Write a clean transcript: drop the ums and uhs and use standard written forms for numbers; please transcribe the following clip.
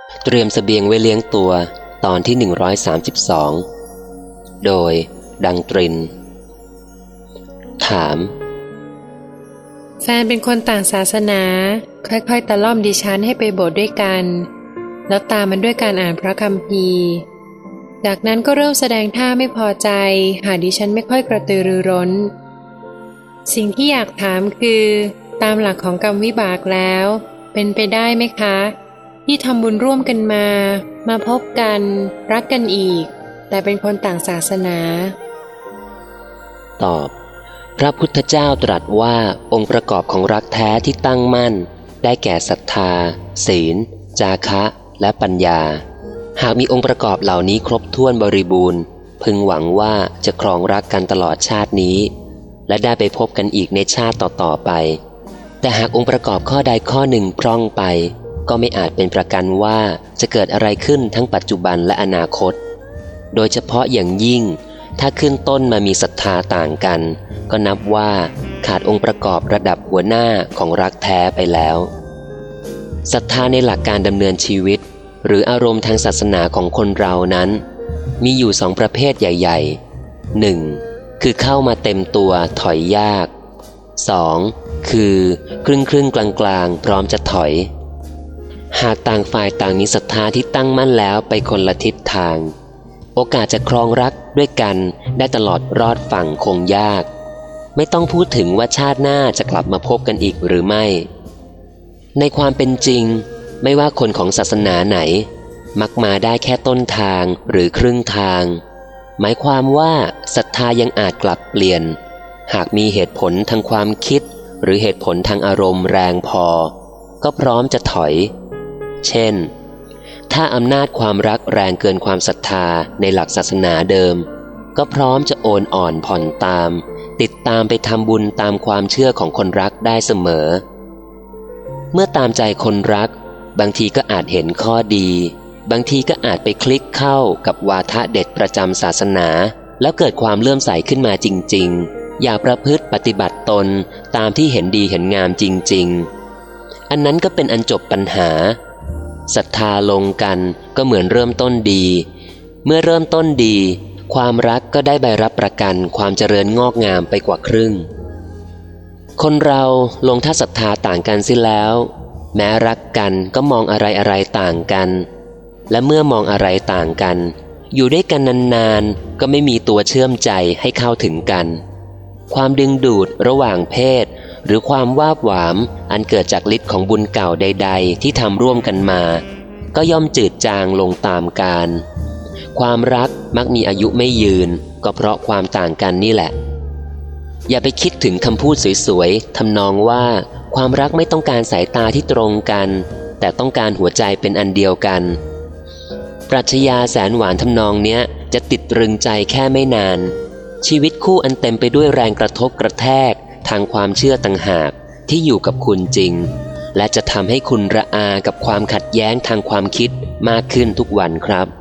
เตรียมเสบียงไว้เลี้ยงตัวตอนที่132โดยดังตรินถามแฟนเป็นคนต่างศาสนาค่อยๆตะล่อมดิฉันให้ไปโบสถ์ด้วยกันแล้วตามมันด้วยการอ่านพระคัมภีร์จากนั้นก็เริ่มแสดงท่าไม่พอใจหากดิฉันไม่ค่อยกระตือรือร้นสิ่งที่อยากถามคือตามหลักของกรรมวิบากแล้วเป็นไปได้ไหมคะที่ทำบุญร่วมกันมาพบกันรักกันอีกแต่เป็นคนต่างศาสนาตอบพระพุทธเจ้าตรัสว่าองค์ประกอบของรักแท้ที่ตั้งมั่นได้แก่ศรัทธาศีลจาคะและปัญญาหากมีองค์ประกอบเหล่านี้ครบถ้วนบริบูรณ์พึงหวังว่าจะครองรักกันตลอดชาตินี้และได้ไปพบกันอีกในชาติต่อๆไปแต่หากองค์ประกอบข้อใดข้อหนึ่งพร่องไปก็ไม่อาจเป็นประกันว่าจะเกิดอะไรขึ้นทั้งปัจจุบันและอนาคตโดยเฉพาะอย่างยิ่งถ้าขึ้นต้นมามีศรัทธาต่างกันก็นับว่าขาดองค์ประกอบระดับหัวหน้าของรักแท้ไปแล้วศรัทธาในหลักการดำเนินชีวิตหรืออารมณ์ทางศาสนาของคนเรานั้นมีอยู่สองประเภทใหญ่ๆ 1. คือเข้ามาเต็มตัวถอยยาก 2. คือครึ่งกลางพร้อมจะถอยหากต่างฝ่ายต่างมีศรัทธาที่ตั้งมั่นแล้วไปคนละทิศทางโอกาสจะครองรักด้วยกันได้ตลอดรอดฝั่งคงยากไม่ต้องพูดถึงว่าชาติหน้าจะกลับมาพบกันอีกหรือไม่ในความเป็นจริงไม่ว่าคนของศาสนาไหนมักมาได้แค่ต้นทางหรือครึ่งทางหมายความว่าศรัทธายังอาจกลับเปลี่ยนหากมีเหตุผลทางความคิดหรือเหตุผลทางอารมณ์แรงพอก็พร้อมจะถอยเช่นถ้าอำนาจความรักแรงเกินความศรัทธาในหลักศาสนาเดิมก็พร้อมจะโอนอ่อนผ่อนตามติดตามไปทำบุญตามความเชื่อของคนรักได้เสมอเมื่อตามใจคนรักบางทีก็อาจเห็นข้อดีบางทีก็อาจไปคลิกเข้ากับวาทะเด็ดประจำศาสนาแล้วเกิดความเลื่อมใสขึ้นมาจริงๆอย่าประพฤติปฏิบัติตนตามที่เห็นดีเห็นงามจริงๆอันนั้นก็เป็นอันจบปัญหาศรัทธาลงกันก็เหมือนเริ่มต้นดีเมื่อเริ่มต้นดีความรักก็ได้ใบรับประกันความเจริญงอกงามไปกว่าครึ่งคนเราลงถ้าศรัทธาต่างกันเสียแล้วแม้รักกันก็มองอะไรต่างกันและเมื่อมองอะไรต่างกันอยู่ด้วยกันนานๆก็ไม่มีตัวเชื่อมใจให้เข้าถึงกันความดึงดูดระหว่างเพศหรือความวาบหวามอันเกิดจากฤทธิ์ของบุญเก่าใดๆที่ทำร่วมกันมาก็ย่อมจืดจางลงตามกาลความรักมักมีอายุไม่ยืนก็เพราะความต่างกันนี่แหละอย่าไปคิดถึงคำพูดสวยๆทำนองว่าความรักไม่ต้องการสายตาที่ตรงกันแต่ต้องการหัวใจเป็นอันเดียวกันปรัชญาแสนหวานทำนองเนี้ยจะติดตรึงใจแค่ไม่นานชีวิตคู่อันเต็มไปด้วยแรงกระทบกระแทกทางความเชื่อต่างหากที่อยู่กับคุณจริงและจะทำให้คุณระอากับความขัดแย้งทางความคิดมากขึ้นทุกวันครับ